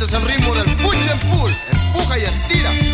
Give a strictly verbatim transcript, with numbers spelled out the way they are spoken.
Este es el ritmo del push and pull. Empuja y estira.